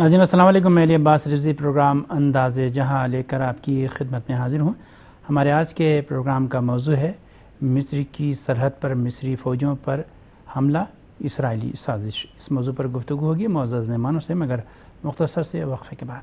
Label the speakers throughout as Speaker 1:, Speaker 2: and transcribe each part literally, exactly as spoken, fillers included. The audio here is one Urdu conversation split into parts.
Speaker 1: ناظرین السلام علیکم، میں علی عباس رضوی پروگرام انداز جہاں لے کر آپ کی خدمت میں حاضر ہوں۔ ہمارے آج کے پروگرام کا موضوع ہے مصر کی سرحد پر مصری فوجوں پر حملہ، اسرائیلی سازش۔ اس موضوع پر گفتگو ہوگی معزز مہمانوں سے، مگر مختصر سے وقفے کے بعد۔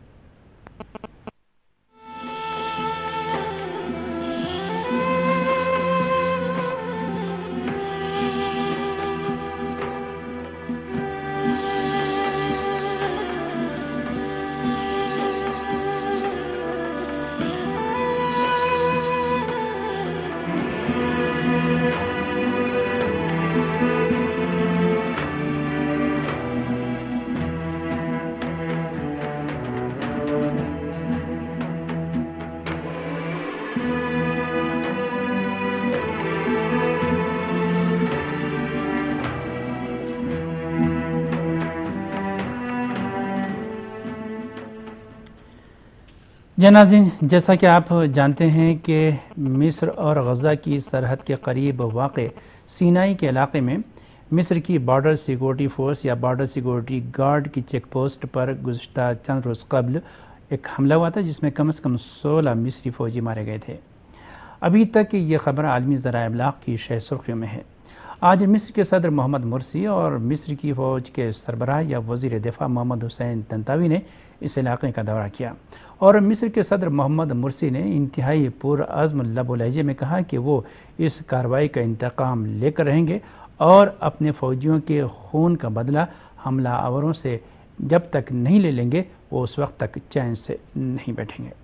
Speaker 1: جی ناظرین، جیسا کہ آپ جانتے ہیں کہ مصر اور غزہ کی سرحد کے قریب واقع سینائی کے علاقے میں مصر کی بارڈر سیکورٹی فورس یا بارڈر سیکورٹی گارڈ کی چیک پوسٹ پر گزشتہ چند روز قبل ایک حملہ ہوا تھا، جس میں کم از کم سولہ مصری فوجی مارے گئے تھے۔ ابھی تک یہ خبر عالمی ذرائع ابلاغ کی شہ سرخیوں میں ہے۔ آج مصر کے صدر محمد مرسی اور مصر کی فوج کے سربراہ یا وزیر دفاع محمد حسین طنطاوی نے اس علاقے کا دورہ کیا، اور مصر کے صدر محمد مرسی نے انتہائی پرعزم لب و لہجے میں کہا کہ وہ اس کارروائی کا انتقام لے کر رہیں گے اور اپنے فوجیوں کے خون کا بدلہ حملہ آوروں سے جب تک نہیں لے لیں گے وہ اس وقت تک چین سے نہیں بیٹھیں گے۔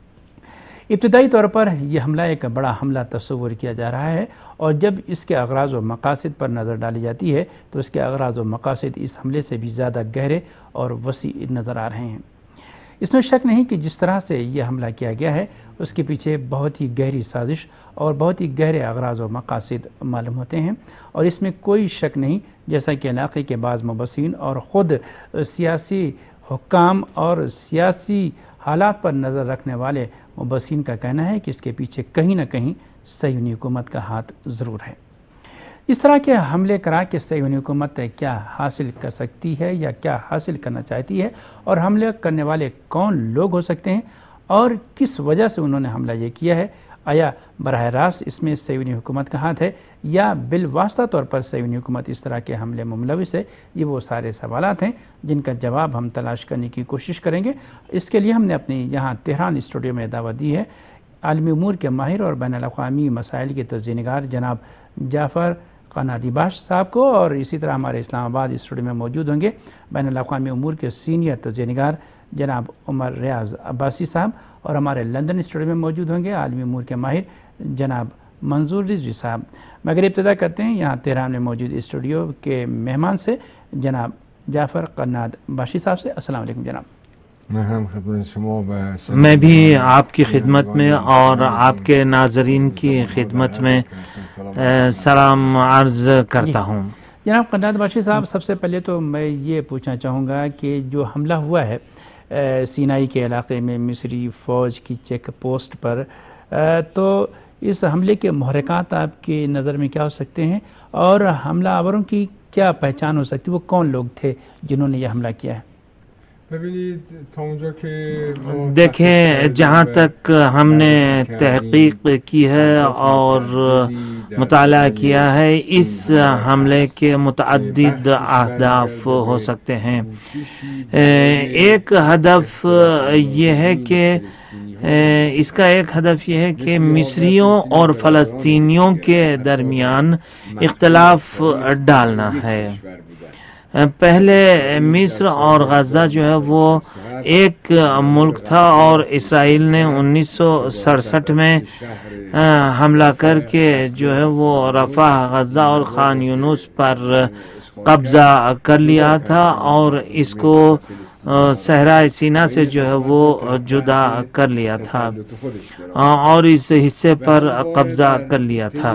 Speaker 1: ابتدائی طور پر یہ حملہ ایک بڑا حملہ تصور کیا جا رہا ہے، اور جب اس کے اغراض و مقاصد پر نظر ڈالی جاتی ہے تو اس کے اغراض و مقاصد اس حملے سے بھی زیادہ گہرے اور وسیع نظر آ رہے ہیں۔ اس میں شک نہیں کہ جس طرح سے یہ حملہ کیا گیا ہے اس کے پیچھے بہت ہی گہری سازش اور بہت ہی گہرے اغراض و مقاصد معلوم ہوتے ہیں، اور اس میں کوئی شک نہیں، جیسا کہ علاقے کے بعض مبصرین اور خود سیاسی حکام اور سیاسی حالات پر نظر رکھنے والے مبصرین کا کہنا ہے کہ اس کے پیچھے کہیں نہ کہیں صہیونی حکومت کا ہاتھ ضرور ہے۔ اس طرح کے حملے کرا کے صہیونی حکومت کیا حاصل کر سکتی ہے یا کیا حاصل کرنا چاہتی ہے، اور حملے کرنے والے کون لوگ ہو سکتے ہیں اور کس وجہ سے انہوں نے حملہ یہ کیا ہے؟ آیا براہ راست اس میں صہیونی حکومت کا ہاتھ ہے یا بالواسطہ طور پر صہیونی حکومت اس طرح کے حملے میں ملوث ہے؟ یہ وہ سارے سوالات ہیں جن کا جواب ہم تلاش کرنے کی کوشش کریں گے۔ اس کے لیے ہم نے اپنی یہاں تہران اسٹوڈیو میں دعوت دی ہے عالمی امور کے ماہر اور بین الاقوامی مسائل کے تجزیہ نگار جناب جعفر قنادی باش صاحب کو، اور اسی طرح ہمارے اسلام آباد اسٹوڈیو میں موجود ہوں گے بین الاقوامی امور کے سینئر تجزیہ نگار جناب عمر ریاض عباسی صاحب، اور ہمارے لندن اسٹوڈیو میں موجود ہوں گے عالمی امور کے ماہر جناب منظور رضوی صاحب۔ مگر ابتدا کرتے ہیں یہاں تہران میں موجود اسٹوڈیو کے مہمان سے جناب جعفر قناد باشی صاحب سے۔ السلام علیکم جناب۔
Speaker 2: میں بھی آپ کی خدمت میں اور آپ کے ناظرین کی خدمت میں سلام عرض کرتا ہوں۔
Speaker 1: جناب قناد باشی صاحب، سب سے پہلے تو میں یہ پوچھنا چاہوں گا کہ جو حملہ ہوا ہے سینائی کے علاقے میں مصری فوج کی چیک پوسٹ پر، تو اس حملے کے محرکات آپ کی نظر میں کیا ہو سکتے ہیں، اور حملہ آوروں کی کیا پہچان ہو سکتی ہے؟ وہ کون لوگ تھے جنہوں نے یہ حملہ کیا ہے؟
Speaker 2: دیکھیں، جہاں تک ہم نے تحقیق کی ہے اور مطالعہ کیا ہے، اس حملے کے متعدد اہداف ہو سکتے ہیں۔ ایک ہدف یہ ہے کہ اس کا ایک ہدف یہ ہے کہ مصریوں اور فلسطینیوں کے درمیان اختلاف ڈالنا ہے۔ پہلے مصر اور غزہ جو ہے وہ ایک ملک تھا، اور اسرائیل نے انیس سو سڑسٹھ میں حملہ کر کے جو ہے وہ رفح، غزہ اور خان یونس پر قبضہ کر لیا تھا، اور اس کو صحرائے سینا سے جو ہے وہ جدا کر لیا تھا اور اس حصے پر قبضہ کر لیا تھا۔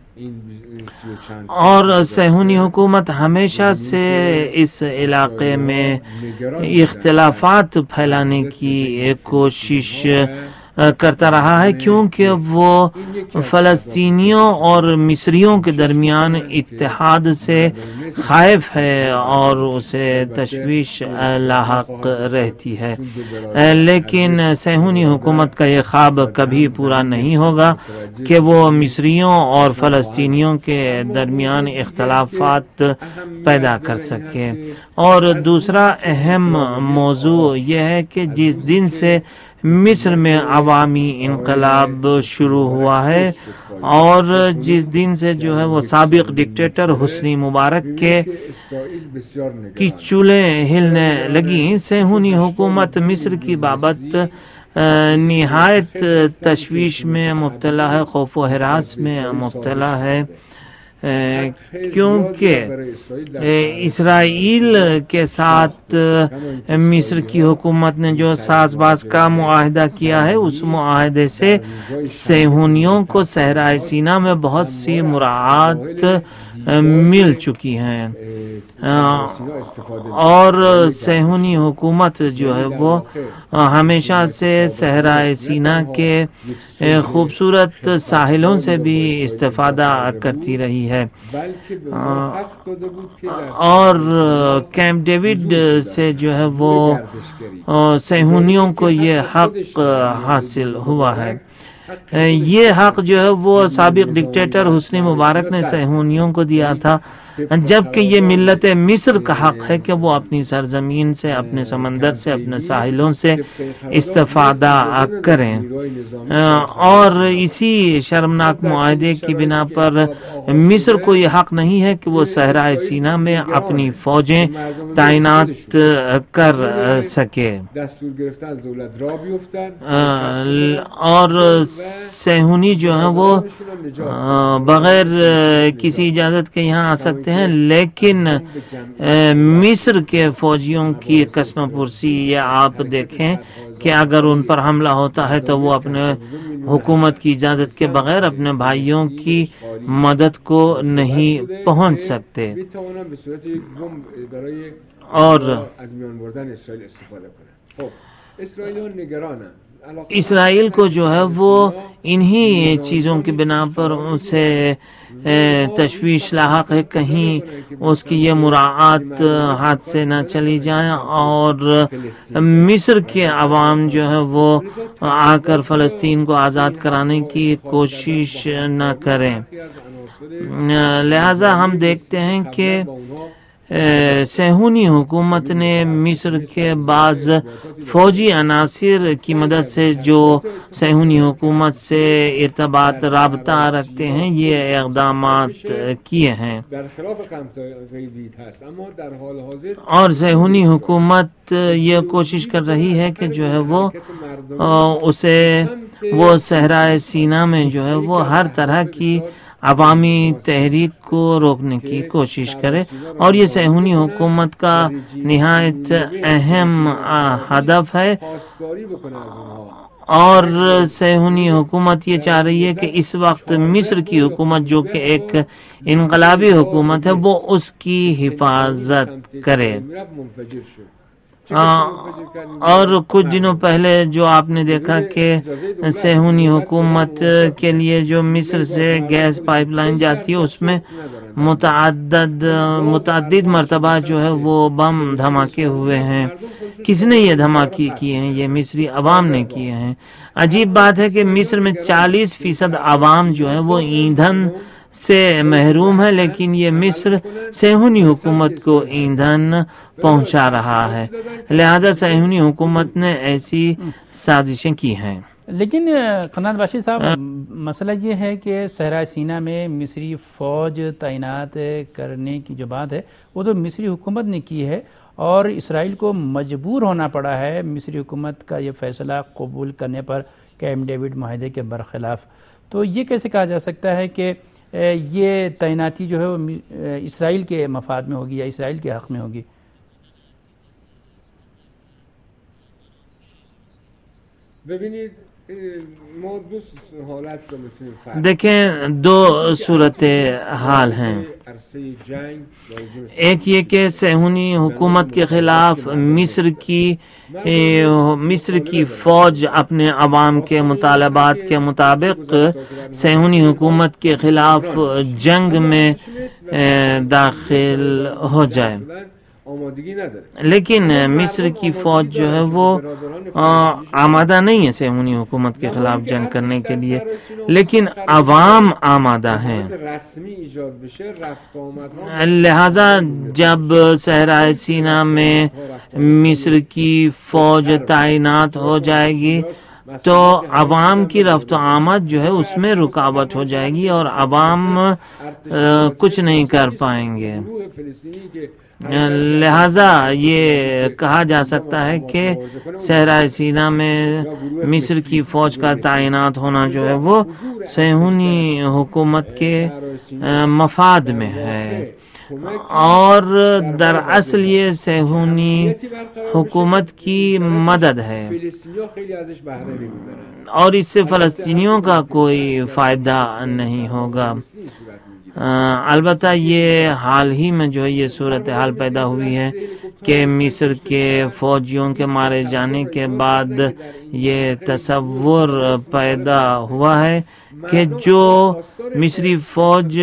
Speaker 2: اور صہیونی حکومت ہمیشہ سے اس علاقے میں اختلافات پھیلانے کی کوشش کرتا رہا ہے، کیونکہ وہ فلسطینیوں اور مصریوں کے درمیان اتحاد سے خائف ہے اور اسے تشویش لاحق رہتی ہے. لیکن صہیونی حکومت کا یہ خواب کبھی پورا نہیں ہوگا کہ وہ مصریوں اور فلسطینیوں کے درمیان اختلافات پیدا کر سکے. اور دوسرا اہم موضوع یہ ہے کہ جس دن سے مصر میں عوامی انقلاب شروع ہوا ہے اور جس دن سے جو ہے وہ سابق ڈکٹیٹر حسنی مبارک کے کی چولیں ہلنے لگی، صہیونی حکومت مصر کی بابت نہایت تشویش میں مبتلا ہے، خوف و ہراس میں مبتلا ہے، کیونکہ اسرائیل کے ساتھ مصر کی حکومت نے جو ساز باز کا معاہدہ کیا ہے، اس معاہدے سے صہیونیوں کو صحرائے سینا میں بہت سی مراعات مل چکی ہیں اور صہیونی حکومت جو ہے وہ ہمیشہ سے صحرائے سینا کے خوبصورت ساحلوں سے بھی استفادہ کرتی رہی ہے اور کیمپ ڈیوڈ سے جو ہے وہ صہیونیوں کو یہ حق حاصل ہوا ہے. یہ حق جو ہے وہ سابق ڈکٹیٹر حسنی مبارک نے صہیونیوں کو دیا تھا، جبکہ یہ ملت مصر کا حق ہے کہ وہ اپنی سرزمین سے، اپنے سمندر سے، اپنے ساحلوں سے استفادہ کریں. اور اسی شرمناک معاہدے کی بنا پر مصر کو یہ حق نہیں ہے کہ وہ صحرائے سینا میں اپنی فوجیں تعینات کر سکے. اور صہیونی جو ہیں وہ بغیر کسی اجازت کے یہاں آ سکتے ہیں، لیکن مصر کے فوجیوں کی قسم پرسی یہ آپ دیکھیں کہ اگر ان پر حملہ ہوتا ہے تو وہ اپنے حکومت کی اجازت کے بغیر اپنے بھائیوں کی مدد کو نہیں پہنچ سکتے. اور اسرائیل کو جو ہے وہ انہی چیزوں کی بنا پر اسے تشویش لاحق ہے، کہیں اس کی یہ مراعات ہاتھ سے نہ چلی جائیں اور مصر کے عوام جو ہے وہ آ کر فلسطین کو آزاد کرانے کی کوشش نہ کریں. لہذا ہم دیکھتے ہیں کہ صہیونی حکومت نے مصر کے بعض فوجی عناصر کی مدد سے جو صہیونی حکومت سے ارتباط رابطہ رکھتے ہیں یہ اقدامات کیے ہیں اور صہیونی حکومت یہ کوشش کر رہی ہے کہ جو ہے وہ اسے وہ صحرائے سینا میں جو ہے وہ ہر طرح کی عوامی تحریک کو روکنے کی کوشش کرے. اور یہ صہیونی حکومت کا نہایت اہم ہدف ہے اور صہیونی حکومت یہ چاہ رہی ہے کہ اس وقت مصر کی حکومت جو کہ ایک انقلابی حکومت ہے وہ اس کی حفاظت کرے. اور کچھ دنوں پہلے جو آپ نے دیکھا کہ صہیونی حکومت کے لیے جو مصر سے گیس پائپ لائن جاتی ہے اس میں متعدد متعدد مرتبہ جو ہے وہ بم دھماکے ہوئے ہیں. کس نے یہ دھماکے کیے ہیں؟ یہ مصری عوام نے کیے ہیں. عجیب بات ہے کہ مصر میں چالیس فیصد عوام جو ہے وہ ایندھن سے محروم ہے، لیکن یہ مصر صہیونی حکومت کو ایندھن پہنچا رہا ہے. لہذا صہیونی حکومت نے ایسی سازشیں کی ہیں.
Speaker 1: لیکن قنات باشی صاحب، مسئلہ یہ ہے کہ صحرائے سینا میں مصری فوج تعینات کرنے کی جو بات ہے وہ تو مصری حکومت نے کی ہے اور اسرائیل کو مجبور ہونا پڑا ہے مصری حکومت کا یہ فیصلہ قبول کرنے پر کیمپ ڈیوڈ معاہدے کے برخلاف. تو یہ کیسے کہا جا سکتا ہے کہ یہ تعیناتی جو ہے وہ اسرائیل کے مفاد میں ہوگی یا اسرائیل کے حق میں ہوگی؟
Speaker 3: ببینید
Speaker 2: دیکھیں دو صورت حال ہیں. ایک یہ کہ صہیونی حکومت کے خلاف مصر کی مصر کی فوج اپنے عوام کے مطالبات کے مطابق صہیونی حکومت کے خلاف جنگ میں داخل ہو جائے. لیکن مصر کی فوج جو ہے وہ آمادہ نہیں ہے صہیونی حکومت کے خلاف جنگ کرنے کے لیے، لیکن عوام آمادہ ہیں. لہذا جب صحرائے سینا میں مصر کی فوج تعینات ہو جائے گی تو عوام کی رفت و آمد جو ہے اس میں رکاوٹ ہو جائے گی اور عوام کچھ نہیں کر پائیں گے. لہذا یہ کہا جا سکتا ہے کہ صحرائے سینا میں مصر کی فوج کا تعینات ہونا جو ہے وہ صہیونی حکومت کے مفاد میں ہے، اور دراصل یہ صہیونی حکومت کی مدد ہے اور اس سے فلسطینیوں کا کوئی فائدہ نہیں ہوگا. البتہ یہ حال ہی میں جو ہے یہ صورتحال پیدا ہوئی ہے کہ مصر کے فوجیوں کے مارے جانے کے بعد یہ تصور پیدا ہوا ہے کہ جو مصری فوج